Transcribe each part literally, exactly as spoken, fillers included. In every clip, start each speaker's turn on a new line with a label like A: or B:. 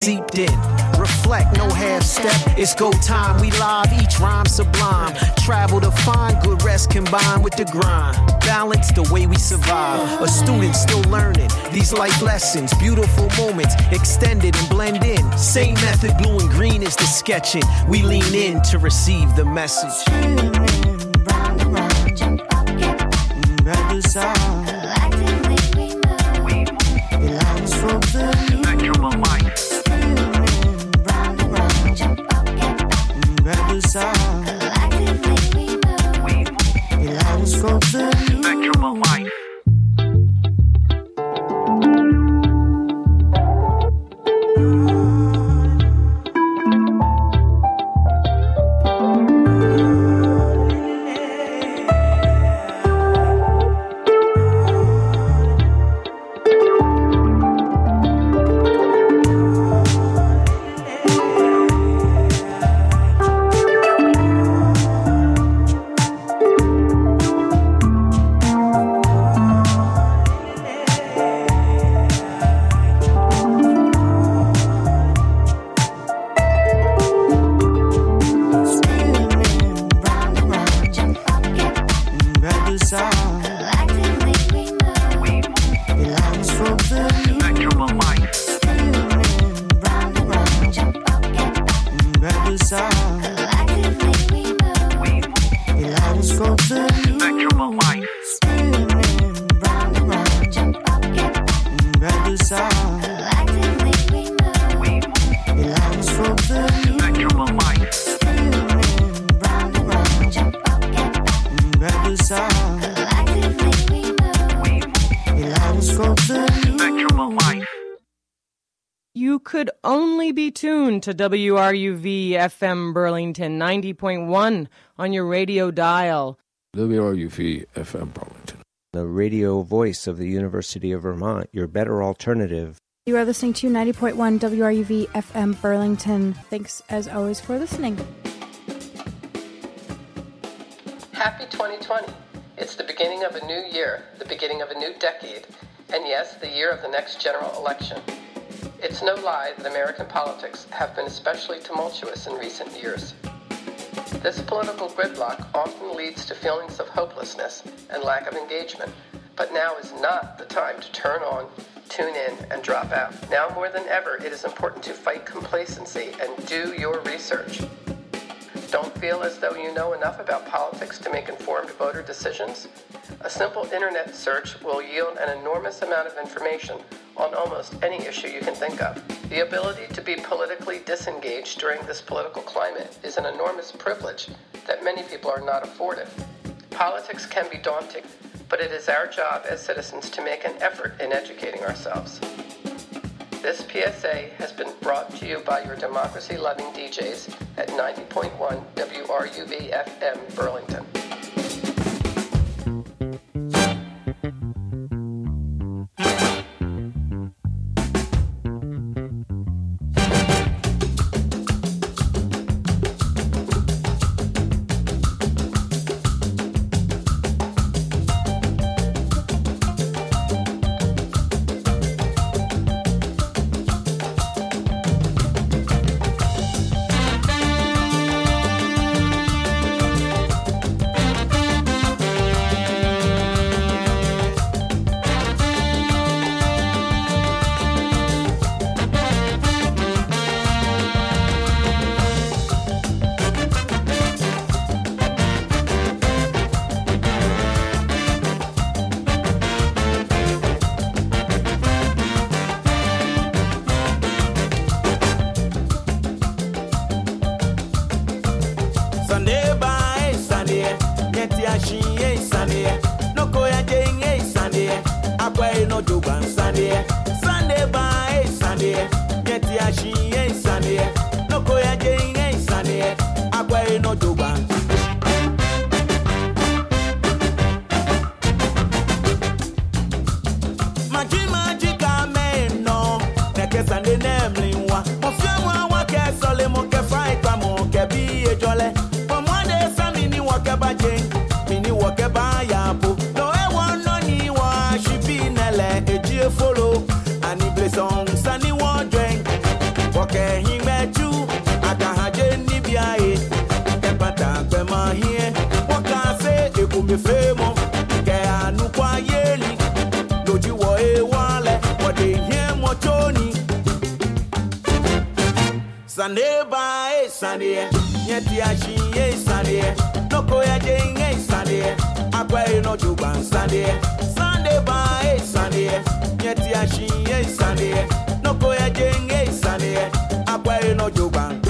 A: steeped in. Reflect, no half step, it's go time. We live, each rhyme sublime. Travel to find good rest combined with the grind. Balance the way we survive. A student still learning these life lessons. Beautiful moments extended and blend in. Same method, blue and green is the sketching. We lean in to receive the message.
B: Spinning round and round, jump up, get grab the sound. Collectively we move. The lines from the spinning round and round, jump up, get grab the sound. Collectively we move. The lines from the
C: to W R U V F M Burlington ninety point one on your radio dial.
D: W R U V F M Burlington.
E: The radio voice of the University of Vermont, your better alternative.
F: You are listening to ninety point one W R U V F M Burlington. Thanks as always for listening.
G: Happy twenty twenty. It's the beginning of a new year, the beginning of a new decade, and yes, the year of the next general election. It's no lie that American politics have been especially tumultuous in recent years. This political gridlock often leads to feelings of hopelessness and lack of engagement, but now is not the time to turn on, tune in, and drop out. Now more than ever, it is important to fight complacency and do your research. Don't feel as though you know enough about politics to make informed voter decisions? A simple internet search will yield an enormous amount of information on almost any issue you can think of. The ability to be politically disengaged during this political climate is an enormous privilege that many people are not afforded. Politics can be daunting, but it is our job as citizens to make an effort in educating ourselves. This P S A has been brought to you by your democracy-loving D Js at ninety point one W R U V F M Burlington.
H: me femo ke anu kwa yeli loji wo e wale wo de hiem wo toni Sunday by Sunday yeti ashi e Sunday no ko ya jenge Sunday akwa e no juban Sunday Sunday by Sunday yeti ashi e Sunday no ko ya jenge Sunday akwa e no juban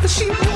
I: that she wants.